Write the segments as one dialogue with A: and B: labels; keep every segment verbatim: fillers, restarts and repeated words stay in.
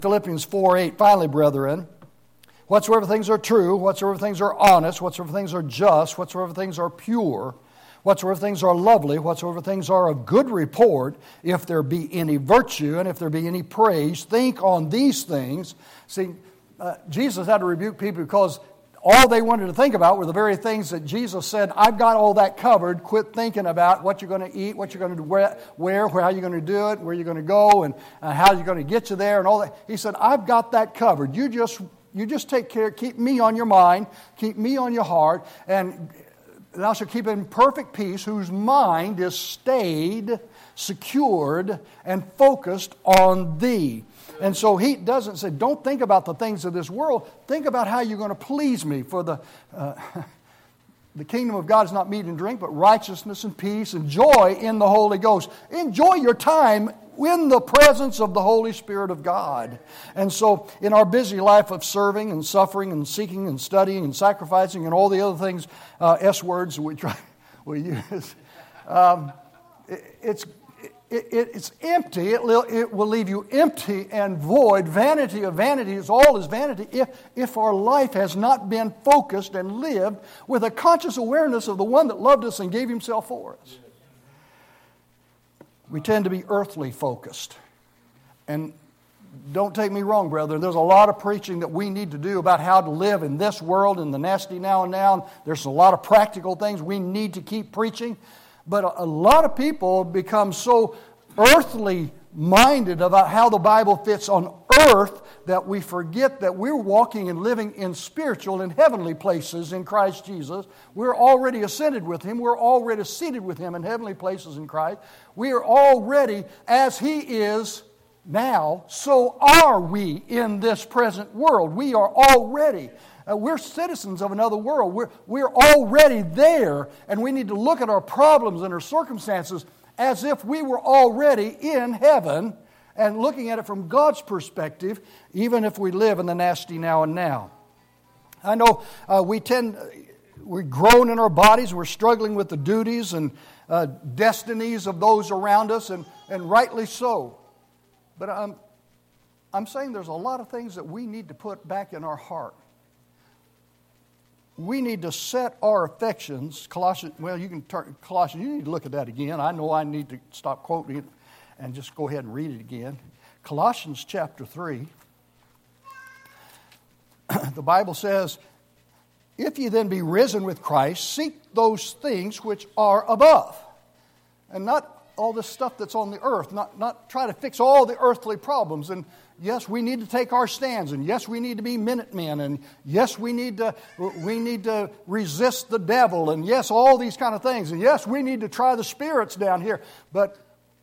A: Philippians four eight, finally, brethren, whatsoever things are true, whatsoever things are honest, whatsoever things are just, whatsoever things are pure, whatsoever things are lovely, whatsoever things are of good report, if there be any virtue and if there be any praise, think on these things. See, uh, Jesus had to rebuke people because all they wanted to think about were the very things that Jesus said, I've got all that covered. Quit thinking about what you're going to eat, what you're going to wear, where, how you're going to do it, where you're going to go, and uh, how you're going to get you there, and all that. He said, I've got that covered. You just, you just take care, keep me on your mind, keep me on your heart, and thou shalt keep in perfect peace whose mind is stayed, secured, and focused on thee. And so he doesn't say, don't think about the things of this world. Think about how you're going to please me. For the uh, the kingdom of God is not meat and drink, but righteousness and peace and joy in the Holy Ghost. Enjoy your time in the presence of the Holy Spirit of God. And so in our busy life of serving and suffering and seeking and studying and sacrificing and all the other things, uh, S words we try we use, um, it, it's It, it, it's empty. It, it will leave you empty and void. Vanity of vanity is all is vanity if, if our life has not been focused and lived with a conscious awareness of the one that loved us and gave himself for us. We tend to be earthly focused. And don't take me wrong, brother. There's a lot of preaching that we need to do about how to live in this world, in the nasty now and now. There's a lot of practical things we need to keep preaching. But a lot of people become so earthly minded about how the Bible fits on earth that we forget that we're walking and living in spiritual and heavenly places in Christ Jesus. We're already ascended with Him. We're already seated with Him in heavenly places in Christ. We are already, as He is now, so are we in this present world. We are already Uh, we're citizens of another world. We're, we're already there, and we need to look at our problems and our circumstances as if we were already in heaven and looking at it from God's perspective, even if we live in the nasty now and now. I know uh, we tend, we're grown in our bodies, we're struggling with the duties and uh, destinies of those around us, and, and rightly so. But I'm, I'm saying there's a lot of things that we need to put back in our heart. We need to set our affections, Colossians, well, you can turn, Colossians, you need to look at that again. I know I need to stop quoting it and just go ahead and read it again. Colossians chapter three, the Bible says, if ye then be risen with Christ, seek those things which are above. And not all this stuff that's on the earth, not, not try to fix all the earthly problems. And yes, we need to take our stands, and yes, we need to be Minutemen, and yes, we need to we need to resist the devil, and yes, all these kind of things, and yes, we need to try the spirits down here. But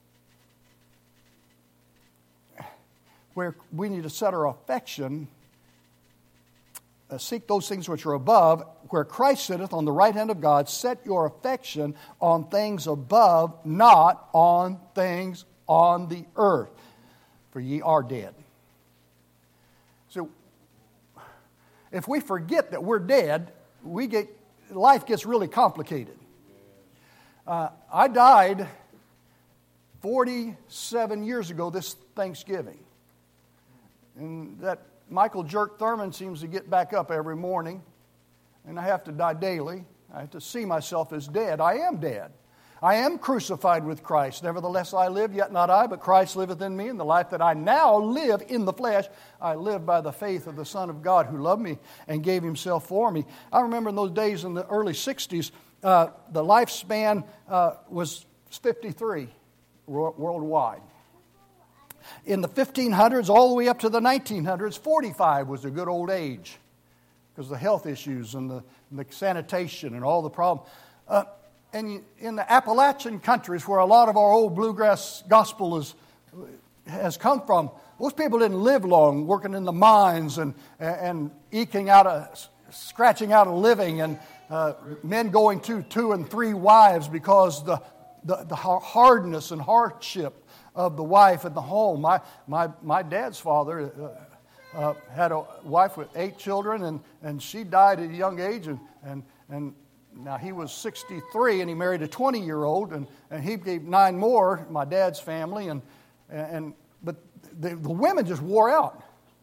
A: where we need to set our affection, uh, seek those things which are above, where Christ sitteth on the right hand of God. Set your affection on things above, not on things on the earth, for ye are dead. So, if we forget that we're dead, we get life gets really complicated. Uh, I died forty-seven years ago this Thanksgiving, and that Michael Jerk Thurman seems to get back up every morning, and I have to die daily. I have to see myself as dead. I am dead. I am crucified with Christ. Nevertheless I live, yet not I, but Christ liveth in me. And the life that I now live in the flesh, I live by the faith of the Son of God who loved me and gave Himself for me. I remember in those days in the early sixties, uh, the lifespan uh, was fifty-three worldwide. In the fifteen hundreds, all the way up to the nineteen hundreds, forty-five was a good old age because of the health issues and the, and the sanitation and all the problems. Uh, And in the Appalachian countries where a lot of our old bluegrass gospel is, has come from, those people didn't live long working in the mines and, and eking out a, scratching out a living, and uh, men going to two and three wives because the, the, the hardness and hardship of the wife in the home. My, my, my dad's father uh, uh, had a wife with eight children, and, and she died at a young age, and, and, and now, he was sixty-three, and he married a twenty-year-old, and, and he gave nine more, my dad's family, and and but the, the women just wore out.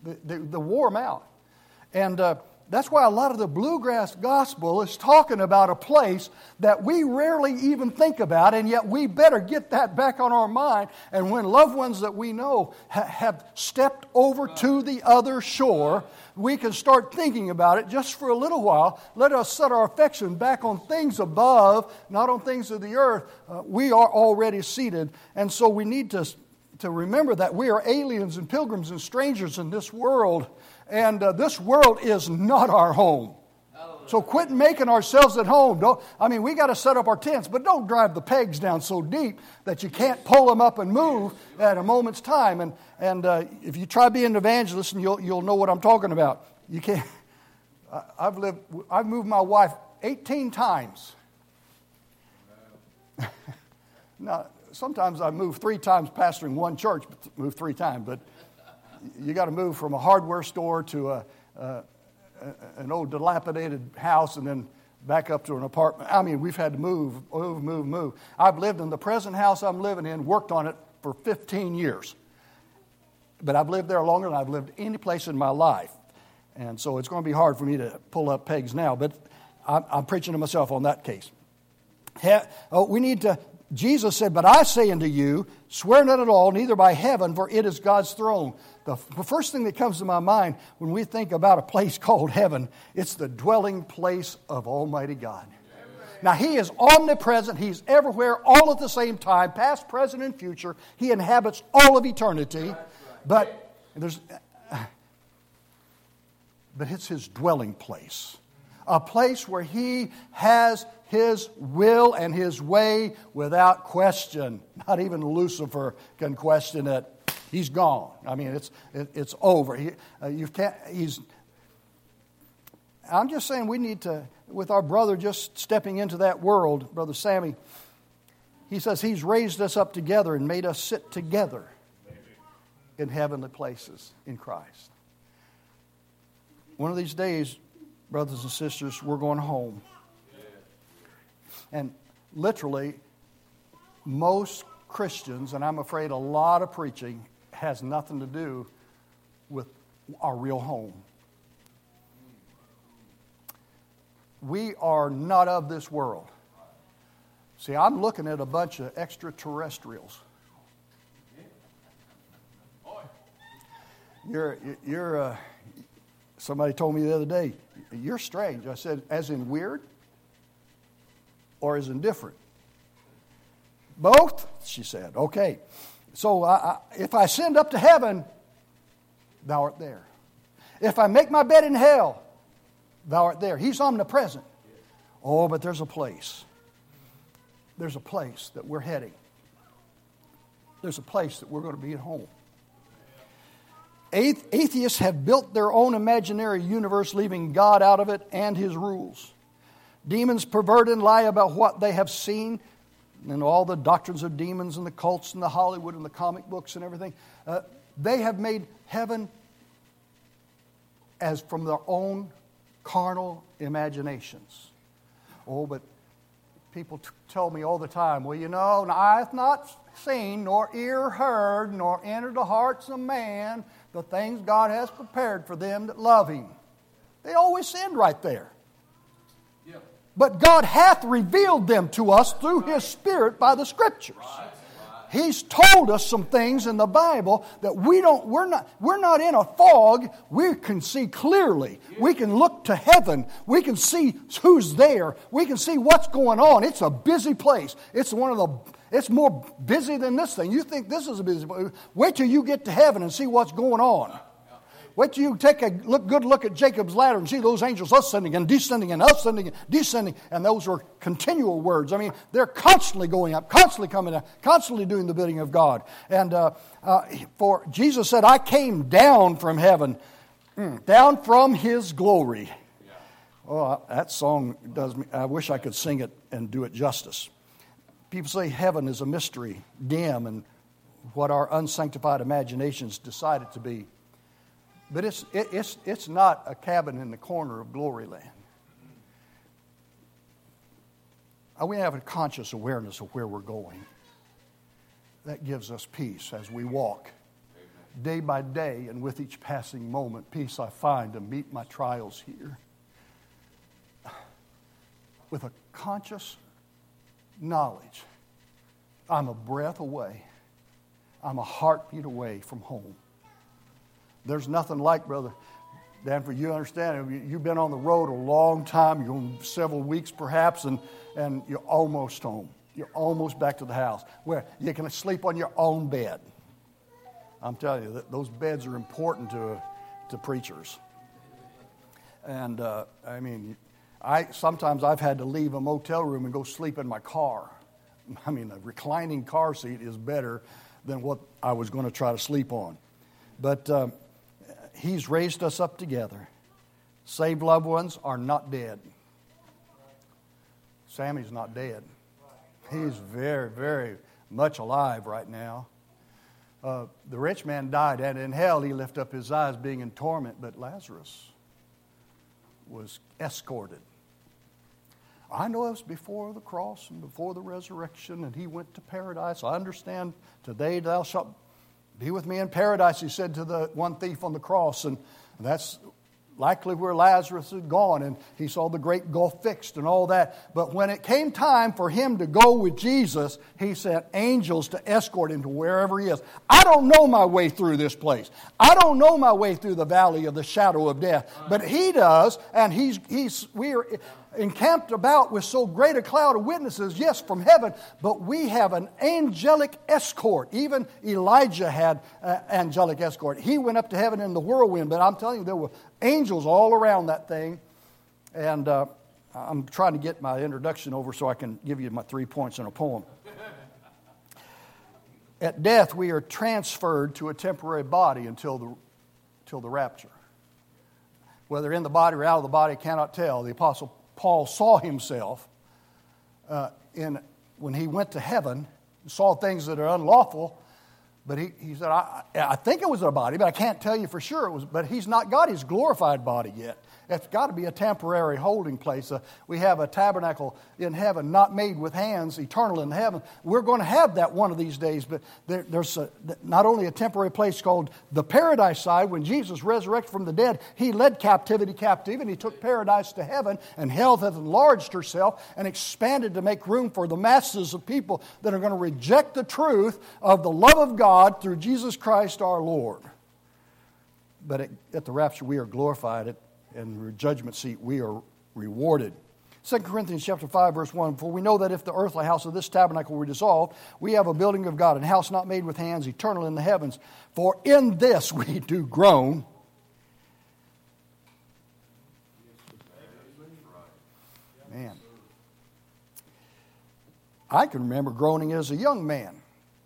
A: They, they, they wore them out. And uh, that's why a lot of the bluegrass gospel is talking about a place that we rarely even think about, and yet we better get that back on our mind. And when loved ones that we know ha- have stepped over to the other shore, we can start thinking about it just for a little while. Let us set our affection back on things above, not on things of the earth. Uh, we are already seated, and so we need to, to remember that we are aliens and pilgrims and strangers in this world. And uh, this world is not our home. So quit making ourselves at home. Don't, I mean, we got to set up our tents, but don't drive the pegs down so deep that you can't pull them up and move at a moment's time. And and uh, if you try being an evangelist, and you'll you'll know what I'm talking about. You can't. I, I've lived. I've moved my wife eighteen times. Now, sometimes I move three times, pastoring one church, but move three times, but. You got to move from a hardware store to a, a, an old dilapidated house and then back up to an apartment. I mean, we've had to move, move, move, move. I've lived in the present house I'm living in, worked on it for fifteen years. But I've lived there longer than I've lived any place in my life. And so it's going to be hard for me to pull up pegs now, but I'm, I'm preaching to myself on that case. Ha, oh, we need to... Jesus said, but I say unto you, swear not at all, neither by heaven, for it is God's throne. The first thing that comes to my mind when we think about a place called heaven, it's the dwelling place of Almighty God. Now, He is omnipresent. He's everywhere, all at the same time, past, present, and future. He inhabits all of eternity. But there's, but it's His dwelling place. A place where He has His will and His way without question. Not even Lucifer can question it. He's gone. I mean, it's it, it's over. He, uh, you can't. He's. I'm just saying we need to, with our brother just stepping into that world, Brother Sammy. He says He's raised us up together and made us sit together in heavenly places in Christ. One of these days, brothers and sisters, we're going home. And literally, most Christians, and I'm afraid a lot of preaching, has nothing to do with our real home. We are not of this world. See, I'm looking at a bunch of extraterrestrials. You're, you're, uh, somebody told me the other day, you're strange. I said, as in weird or as in different? Both, she said. Okay. So I, I, if I ascend up to heaven, thou art there. If I make my bed in hell, thou art there. He's omnipresent. Oh, but there's a place. There's a place that we're heading. There's a place that we're going to be at home. Atheists have built their own imaginary universe, leaving God out of it and His rules. Demons pervert and lie about what they have seen, and all the doctrines of demons and the cults and the Hollywood and the comic books and everything. Uh, they have made heaven as from their own carnal imaginations. Oh, but people t- tell me all the time, well, you know, eye hath not seen, nor ear heard, nor entered the hearts of man, the things God has prepared for them that love Him. They always end right there. Yeah. But God hath revealed them to us through His Spirit by the Scriptures. Right. He's told us some things in the Bible that we don't, we're not, we're not in a fog. We can see clearly. We can look to heaven. We can see who's there. We can see what's going on. It's a busy place. It's one of the, it's more busy than this thing. You think this is a busy place. Wait till you get to heaven and see what's going on. Wait till you take a look, good look at Jacob's ladder and see those angels ascending and descending and ascending and descending. And those are continual words. I mean, they're constantly going up, constantly coming up, constantly doing the bidding of God. And uh, uh, for Jesus said, I came down from heaven, mm, down from His glory. Yeah. Oh, that song does me. I wish I could sing it and do it justice. People say heaven is a mystery, dim, and what our unsanctified imaginations decide it to be. But it's, it, it's, it's not a cabin in the corner of glory land. We have a conscious awareness of where we're going. That gives us peace as we walk day by day, and with each passing moment, peace I find to meet my trials here. With a conscious knowledge, I'm a breath away. I'm a heartbeat away from home. There's nothing like, Brother Danford, you understand, you've been on the road a long time, you're on several weeks perhaps, and, and you're almost home. You're almost back to the house where you can sleep on your own bed. I'm telling you, that those beds are important to, to preachers. And, uh, I mean, I sometimes I've had to leave a motel room and go sleep in my car. I mean, a reclining car seat is better than what I was going to try to sleep on. But um, He's raised us up together. Saved loved ones are not dead. Sammy's not dead. He's very, very much alive right now. Uh, the rich man died, and in hell he lifted up his eyes being in torment, but Lazarus was escorted. I know it was before the cross and before the resurrection, and he went to paradise. I understand, today thou shalt be with me in paradise, he said to the one thief on the cross, and that's likely where Lazarus had gone, and he saw the great gulf fixed and all that. But when it came time for him to go with Jesus, he sent angels to escort him to wherever he is. I don't know my way through this place. I don't know my way through the valley of the shadow of death, but he does, and he's he's we are encamped about with so great a cloud of witnesses, yes, from heaven, but we have an angelic escort. Even Elijah had an angelic escort. He went up to heaven in the whirlwind, but I'm telling you, there were angels all around that thing. And uh, I'm trying to get my introduction over so I can give you my three points in a poem. At death, we are transferred to a temporary body until the, until the rapture. Whether in the body or out of the body, I cannot tell. The Apostle Paul saw himself uh, in when he went to heaven, saw things that are unlawful, but he, he said, I, I think it was a body, but I can't tell you for sure it was. But he's not got his glorified body yet. It's got to be a temporary holding place. Uh, we have a tabernacle in heaven, not made with hands, eternal in heaven. We're going to have that one of these days, but there, there's a, not only a temporary place called the paradise side. When Jesus resurrected from the dead, he led captivity captive, and he took paradise to heaven, and hell hath enlarged herself and expanded to make room for the masses of people that are going to reject the truth of the love of God through Jesus Christ our Lord. But at, at the rapture, we are glorified. At And the judgment seat, we are rewarded. Second Corinthians chapter five, verse one, for we know that if the earthly house of this tabernacle were dissolved, we have a building of God, a house not made with hands, eternal in the heavens. For in this we do groan. Man. I can remember groaning as a young man.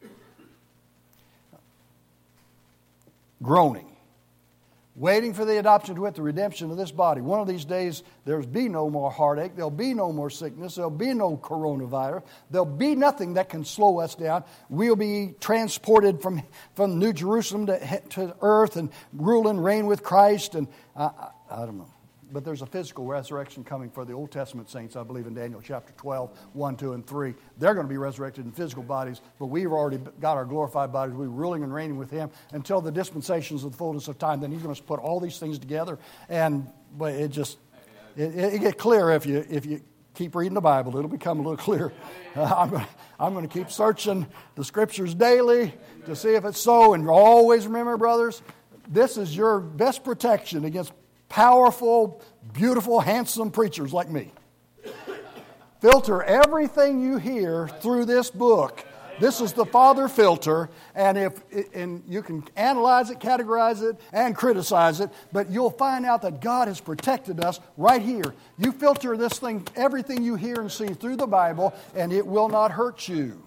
A: Groaning. Waiting for the adoption to wit, the redemption of this body. One of these days, there'll be no more heartache. There'll be no more sickness. There'll be no coronavirus. There'll be nothing that can slow us down. We'll be transported from, from New Jerusalem to, to earth and rule and reign with Christ. And I, I, I don't know. But there's a physical resurrection coming for the Old Testament saints, I believe in Daniel chapter twelve, one, two, and three. They're going to be resurrected in physical bodies, but we've already got our glorified bodies. We're ruling and reigning with Him until the dispensations of the fullness of time. Then He's going to put all these things together, and but it just it, it gets clear if you if you keep reading the Bible. It'll become a little clearer. Uh, I'm going to, I'm going to keep searching the Scriptures daily to see if it's so. And always remember, brothers, this is your best protection against powerful, beautiful, handsome preachers like me. Filter everything you hear through this book. This is the Father filter, and if and you can analyze it, categorize it, and criticize it, but you'll find out that God has protected us right here. You filter this thing, everything you hear and see through the Bible, and it will not hurt you.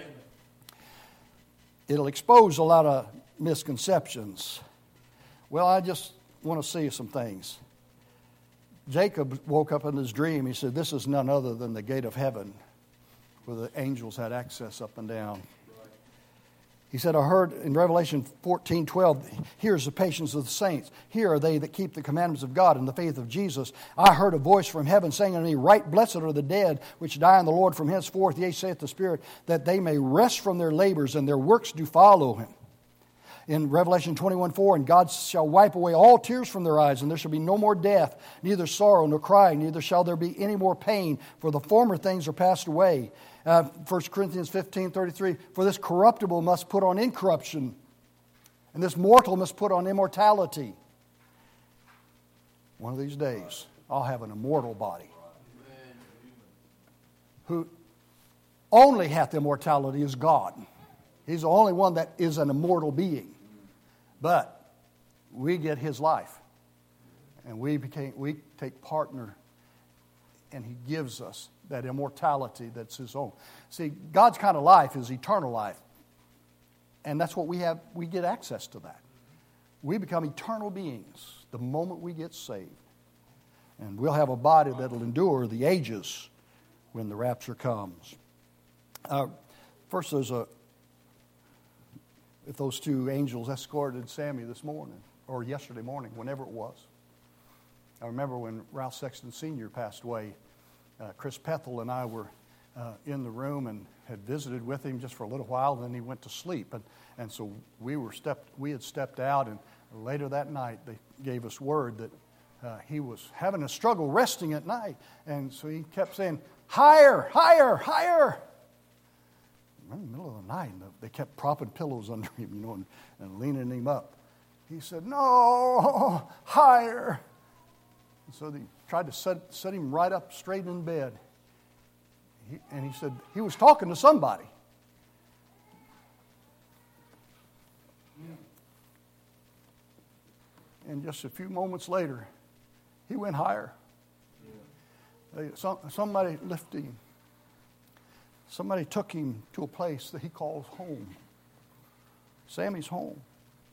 A: It'll expose a lot of misconceptions. Well, I just want to see some things. Jacob woke up in his dream. He said, this is none other than the gate of heaven where the angels had access up and down. He said, I heard in Revelation fourteen twelve, here's the patience of the saints. Here are they that keep the commandments of God and the faith of Jesus. I heard a voice from heaven saying unto me, right blessed are the dead which die in the Lord from henceforth, yea, saith the Spirit, that they may rest from their labors and their works do follow him. In Revelation twenty-one four, and God shall wipe away all tears from their eyes, and there shall be no more death, neither sorrow nor crying, neither shall there be any more pain, for the former things are passed away. Uh, First Corinthians fifteen thirty-three, for this corruptible must put on incorruption, and this mortal must put on immortality. One of these days, I'll have an immortal body. Who only hath immortality is God. He's the only one that is an immortal being. But we get His life. And we became we take partner, and He gives us that immortality that's His own. See, God's kind of life is eternal life. And that's what we have. We get access to that. We become eternal beings the moment we get saved. And we'll have a body that'll endure the ages when the rapture comes. Uh, first, there's a, if those two angels escorted Sammy this morning, or yesterday morning, whenever it was. I remember when Ralph Sexton Senior passed away, uh, Chris Pethel and I were uh, in the room and had visited with him just for a little while, and then he went to sleep. And, and so we were stepped, we had stepped out, and later that night they gave us word that uh, he was having a struggle resting at night. And so he kept saying, higher, higher, higher. In the middle of the night, they kept propping pillows under him, you know, and, and leaning him up. He said, no, higher. And so they tried to set, set him right up straight in bed. He, and he said he was talking to somebody. And just a few moments later, he went higher. They, some, somebody lifted him. Somebody took him to a place that he calls home. Sammy's home.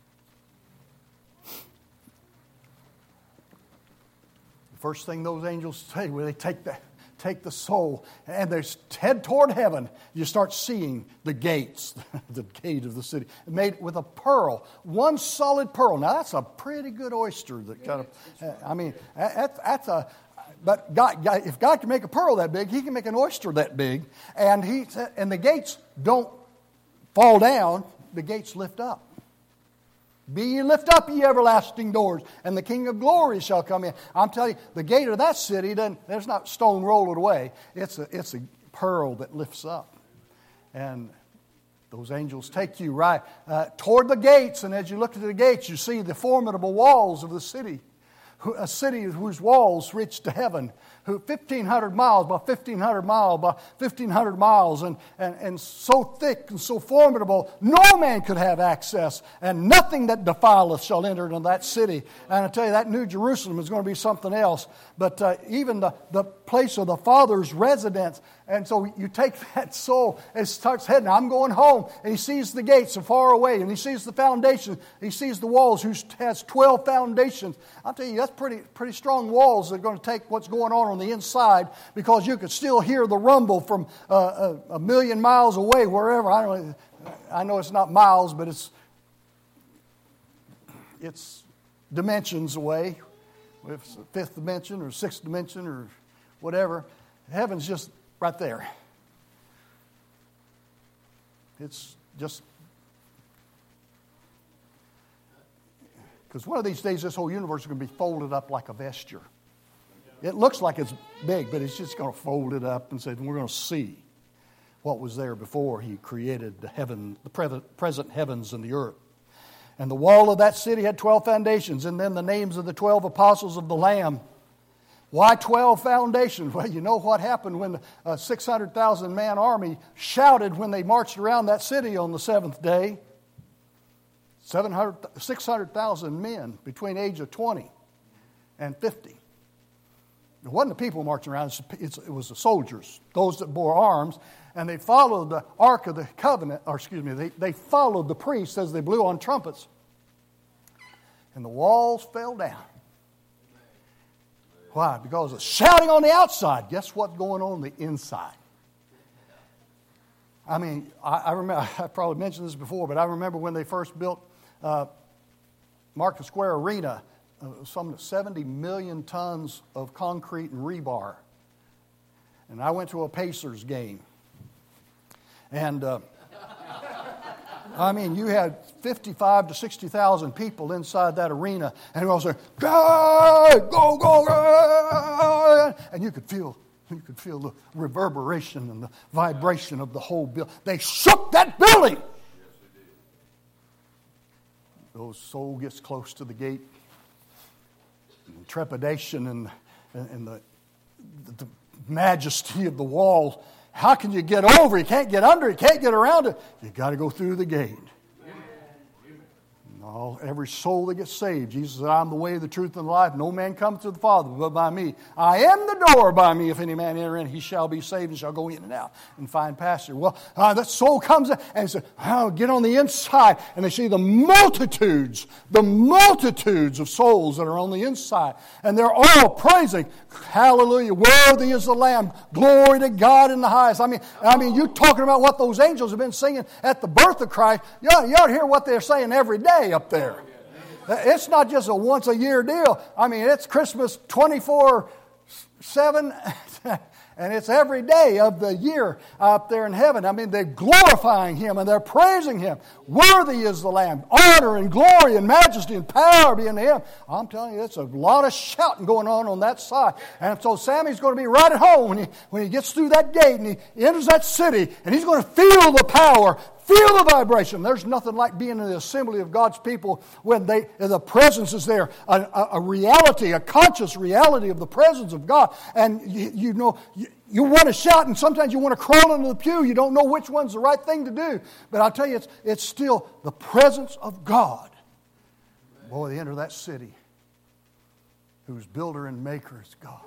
A: The first thing those angels say when they take the, take the soul and they head toward heaven, you start seeing the gates, the gate of the city, made with a pearl, one solid pearl. Now that's a pretty good oyster. That kind of, I mean, that's, that's a. But God, God, if God can make a pearl that big, He can make an oyster that big. And he and the gates don't fall down; the gates lift up. Be ye lift up, ye everlasting doors, and the King of glory shall come in. I'm telling you, the gate of that city doesn't. There's not stone rolled away. It's a it's a pearl that lifts up, and those angels take you right uh, toward the gates. And as you look at the gates, you see the formidable walls of the city. A city whose walls reach to heaven, who fifteen hundred miles by fifteen hundred miles by fifteen hundred miles, and, and, and so thick and so formidable, no man could have access, and nothing that defileth shall enter into that city. And I tell you, that New Jerusalem is going to be something else. But uh, even the, the place of the Father's residence. And so you take that soul and it starts heading. I'm going home. And he sees the gates are far away. And he sees the foundation. He sees the walls, who has twelve foundations. I'll tell you, that's pretty pretty strong walls that are going to take what's going on on the inside, because you could still hear the rumble from uh, a, a million miles away, wherever. I don't. I know it's not miles, but it's it's dimensions away. If it's the fifth dimension or sixth dimension or whatever, heaven's just right there. It's just because one of these days this whole universe is going to be folded up like a vesture. It looks like it's big, but it's just going to fold it up and say, we're going to see what was there before He created the heaven, the present heavens and the earth. And the wall of that city had twelve foundations, and then the names of the twelve apostles of the Lamb. Why twelve foundations? Well, you know what happened when a six hundred thousand man army shouted when they marched around that city on the seventh day. six hundred thousand men between the age of twenty and fifty. It wasn't the people marching around, it was the soldiers, those that bore arms, and they followed the Ark of the Covenant, or excuse me, they, they followed the priests as they blew on trumpets. And the walls fell down. Why? Because of shouting on the outside. Guess what's going on on the inside? I mean, I, I remember, I probably mentioned this before, but I remember when they first built uh, Market Square Arena, uh, some seventy million tons of concrete and rebar. And I went to a Pacers game. And uh, I mean, you had fifty-five to sixty thousand people inside that arena, and they all saying, "Go, go, go, go!" And you could feel, you could feel the reverberation and the vibration of the whole building. They shook that building. The soul gets close to the gate, and trepidation and and the, the majesty of the wall. How can you get over? You can't get under. You can't get around it. You got to go through the gate. All, every soul that gets saved, Jesus said, "I'm the way, the truth, and the life. No man comes to the Father but by me. I am the door. By me, if any man enter in, he shall be saved and shall go in and out and find pasture." Well, uh, that soul comes in and says, "Oh, get on the inside," and they see the multitudes, the multitudes of souls that are on the inside, and they're all praising, "Hallelujah! Worthy is the Lamb. Glory to God in the highest." I mean, I mean, you talking about what those angels have been singing at the birth of Christ? You ought, you ought to hear what they're saying every day up there. It's not just a once a year deal. I mean, it's Christmas twenty-four seven, and it's every day of the year up there in heaven. I mean, they're glorifying Him and they're praising Him. Worthy is the Lamb. Honor and glory and majesty and power be unto Him. I'm telling you, it's a lot of shouting going on on that side. And so Sammy's going to be right at home when he, when he gets through that gate and he enters that city, and he's going to feel the power, feel the vibration. There's nothing like being in the assembly of God's people when they the presence is there, a, a, a reality, a conscious reality of the presence of God. And you, you know, you, you want to shout, and sometimes you want to crawl into the pew. You don't know which one's the right thing to do. But I'll tell you, it's, it's still the presence of God. Boy, they enter that city whose builder and maker is God.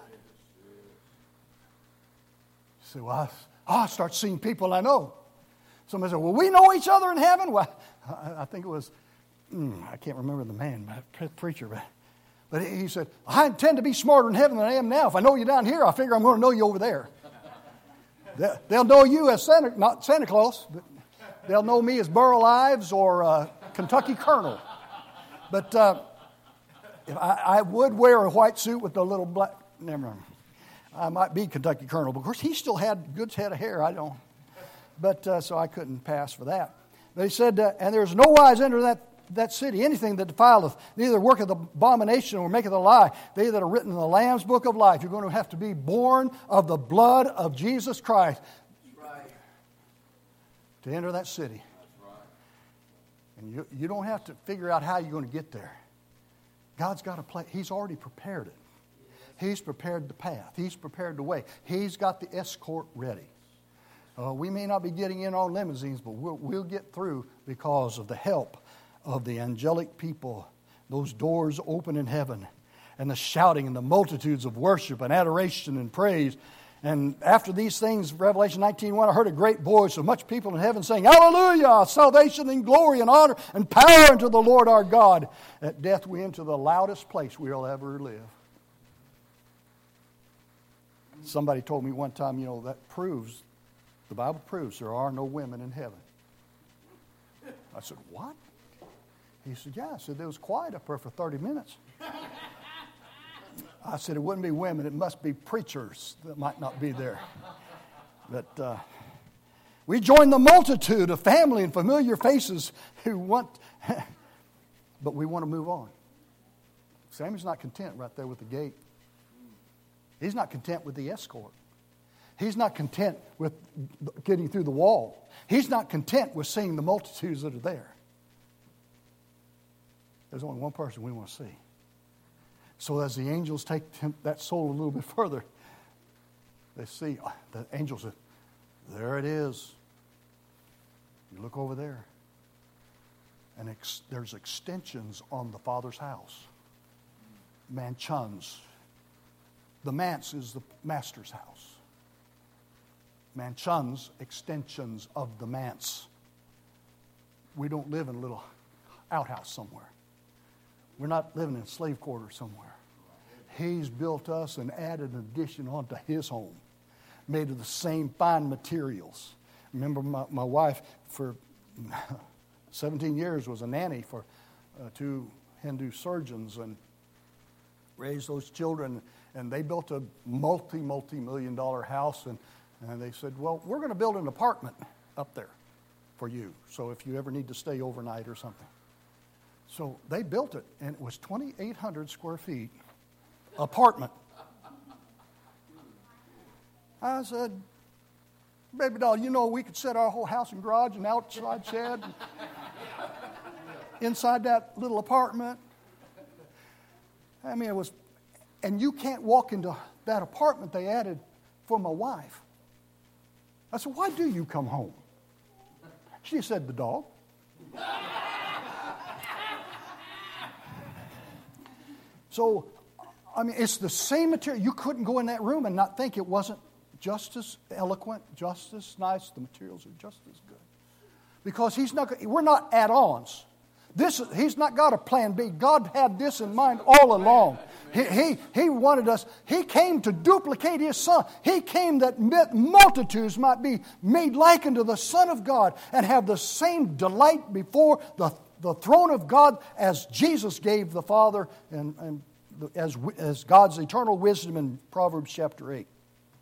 A: You say, well, I, I start seeing people I know. Somebody said, "Well, we know each other in heaven?" Well, I, I think it was, mm, I can't remember the man, but preacher, but, but he said, "I intend to be smarter in heaven than I am now. If I know you down here, I figure I'm going to know you over there." they, they'll know you as Santa, not Santa Claus, but they'll know me as Burl Ives or uh, Kentucky Colonel. But uh, if I, I would wear a white suit with a little black, never mind. I might be Kentucky Colonel, but of course he still had a good head of hair. I don't. But uh, so I couldn't pass for that. But he said, uh, "And there is no wise enter that, that city, anything that defileth, neither worketh abomination or maketh a lie. They that are written in the Lamb's book of life." You're going to have to be born of the blood of Jesus Christ. That's right. To enter that city. That's right. And you, you don't have to figure out how you're going to get there. God's got a place. He's already prepared it. He's prepared the path. He's prepared the way. He's got the escort ready. Uh, we may not be getting in on limousines, but we'll, we'll get through because of the help of the angelic people. Those doors open in heaven, and the shouting and the multitudes of worship and adoration and praise. And after these things, Revelation nineteen one, I heard a great voice of much people in heaven saying, "Hallelujah! Salvation and glory and honor and power unto the Lord our God." At death we enter the loudest place we'll ever live. Somebody told me one time, you know, that proves, the Bible proves there are no women in heaven. I said, "What?" He said, "Yeah." I said, "It was quiet up there for thirty minutes. I said, "It wouldn't be women. It must be preachers that might not be there." But uh, we join the multitude of family and familiar faces who want, but we want to move on. Sammy's not content right there with the gate. He's not content with the escort. He's not content with getting through the wall. He's not content with seeing the multitudes that are there. There's only one person we want to see. So as the angels take him, that soul a little bit further, they see, the angels say, "There it is." You look over there, and ex- there's extensions on the Father's house. Mansions. The manse is the master's house. Mansions, extensions of the manse. We don't live in a little outhouse somewhere. We're not living in a slave quarter somewhere. He's built us and added an addition onto His home, made of the same fine materials. Remember, my, my wife for seventeen years was a nanny for uh, two Hindu surgeons and raised those children. And they built a multi, multi-million dollar house. And, and they said, "Well, we're going to build an apartment up there for you. So if you ever need to stay overnight or something. So they built it, and it was twenty-eight hundred square feet apartment. I said, baby doll, you know we could set our whole house and garage and outside shed inside that little apartment. I mean, it was, and you can't walk into that apartment they added for my wife. I said, why do you come home? She said, the dog. So, I mean, it's the same material. You couldn't go in that room and not think it wasn't just as eloquent, just as nice. The materials are just as good. Because he's not, we're not add-ons. This, he's not got a plan B. God had this in mind all along. He, he, he wanted us, he came to duplicate his Son. He came that multitudes might be made like unto the Son of God and have the same delight before the, the throne of God as Jesus gave the Father and, and as, as God's eternal wisdom in Proverbs chapter eight.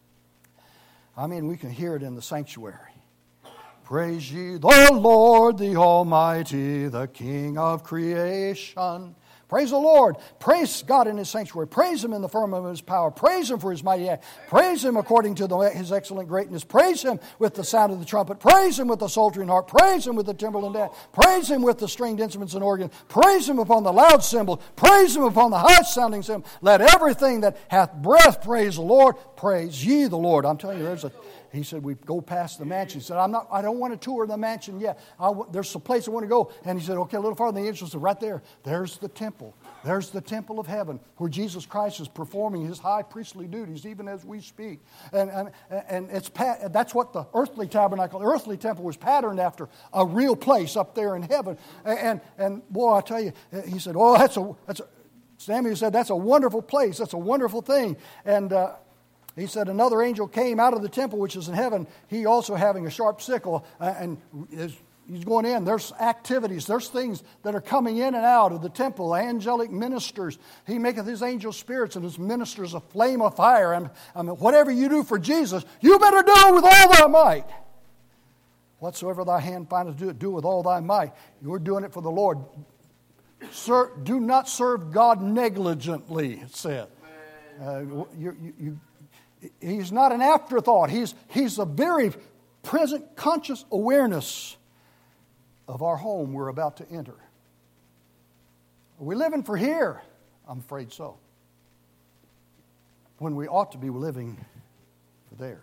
A: I mean, we can hear it in the sanctuary. Praise ye the Lord, the Almighty, the King of creation. Praise the Lord. Praise God in His sanctuary. Praise Him in the firmament of His power. Praise Him for His mighty act. Praise Him according to the, His excellent greatness. Praise Him with the sound of the trumpet. Praise Him with the psaltery and harp. Praise Him with the timbrel and dance. Praise Him with the stringed instruments and organ. Praise Him upon the loud cymbal. Praise Him upon the high sounding cymbal. Let everything that hath breath praise the Lord. Praise ye the Lord. I'm telling you, there's a... He said, we go past the mansion. He said, I'm not, I don't want to tour the mansion yet. I, there's some place I want to go. And he said, okay, a little farther. And the angel said, right there, there's the temple. There's the temple of heaven where Jesus Christ is performing His high priestly duties even as we speak. And, and, and it's that's what the earthly tabernacle, the earthly temple was patterned after, a real place up there in heaven. And, and, and boy, I tell you, he said, oh, that's a, that's a, Samuel said, that's a wonderful place. That's a wonderful thing. And, uh, He said, another angel came out of the temple which is in heaven, he also having a sharp sickle, uh, and is, he's going in. There's activities, there's things that are coming in and out of the temple, angelic ministers. He maketh his angel spirits and his ministers a flame of fire. And I mean, whatever you do for Jesus, you better do it with all thy might. Whatsoever thy hand findeth to do it, do with all thy might. You're doing it for the Lord. Sir, do not serve God negligently, it said. Uh, you, you, you He's not an afterthought. He's, he's a very present conscious awareness of our home we're about to enter. Are we living for here? I'm afraid so. When we ought to be living for there.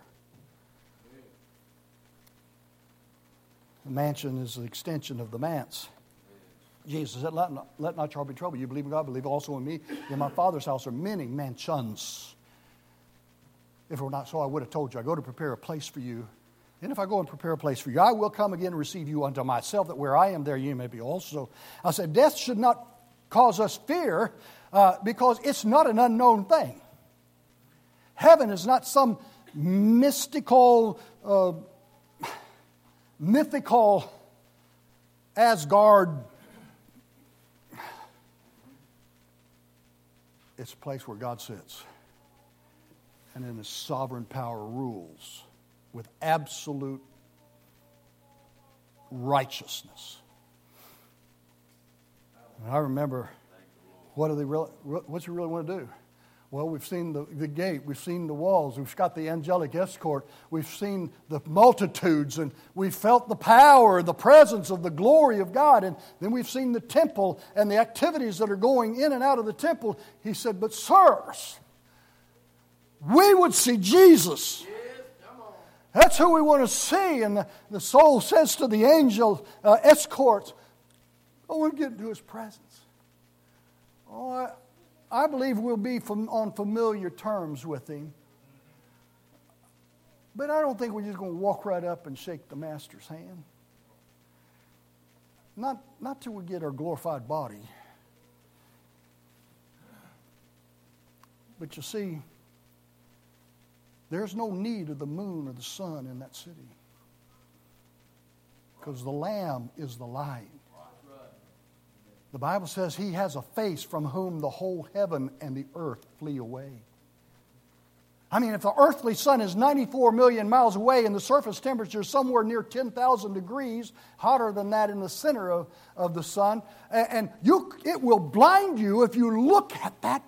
A: The mansion is an extension of the manse. Jesus said, let not, let not your heart be troubled. You believe in God, believe also in me. In my Father's house are many mansions. If it were not so, I would have told you. I go to prepare a place for you. And if I go and prepare a place for you, I will come again and receive you unto myself, that where I am, there you may be also. I said, death should not cause us fear uh, because it's not an unknown thing. Heaven is not some mystical, uh, mythical Asgard. It's a place where God sits. And in His sovereign power rules with absolute righteousness. And I remember, what do they really, what you really want to do? Well, we've seen the, the gate, we've seen the walls, we've got the angelic escort, we've seen the multitudes, and we've felt the power, the presence of the glory of God, and then we've seen the temple and the activities that are going in and out of the temple. He said, but sirs, we would see Jesus. That's who we want to see. And the, the soul says to the angel uh, escorts, I want to get into His presence. Oh, I, I believe we'll be from, on familiar terms with Him. But I don't think we're just going to walk right up and shake the Master's hand. Not, not till we get our glorified body. But you see, there's no need of the moon or the sun in that city. Because the Lamb is the light. The Bible says He has a face from whom the whole heaven and the earth flee away. I mean, if the earthly sun is ninety-four million miles away and the surface temperature is somewhere near ten thousand degrees, hotter than that in the center of, of the sun, and, and you, it will blind you if you look at that.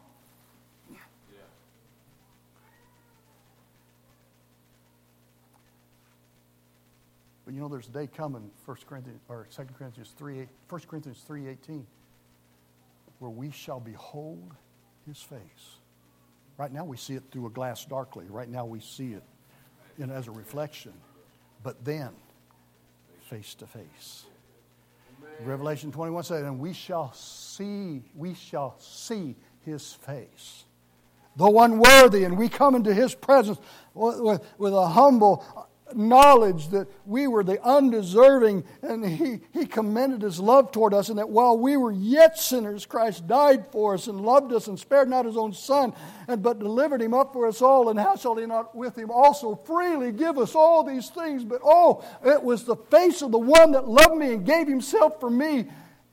A: But you know, there's a day coming, First Corinthians or Second Corinthians three, First Corinthians three eighteen, where we shall behold His face. Right now we see it through a glass darkly. Right now we see it in, as a reflection. But then, face to face. Revelation twenty-one says, and we shall see, we shall see His face. Though unworthy, and we come into His presence with, with, with a humble knowledge that we were the undeserving, and he, he commended His love toward us, and that while we were yet sinners, Christ died for us and loved us and spared not His own Son, and but delivered Him up for us all. And how shall He not with Him also freely give us all these things? But oh, it was the face of the one that loved me and gave Himself for me.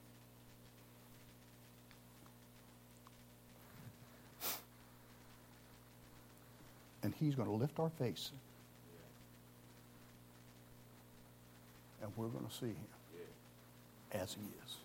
A: And He's going to lift our face. And we're going to see Him as He is.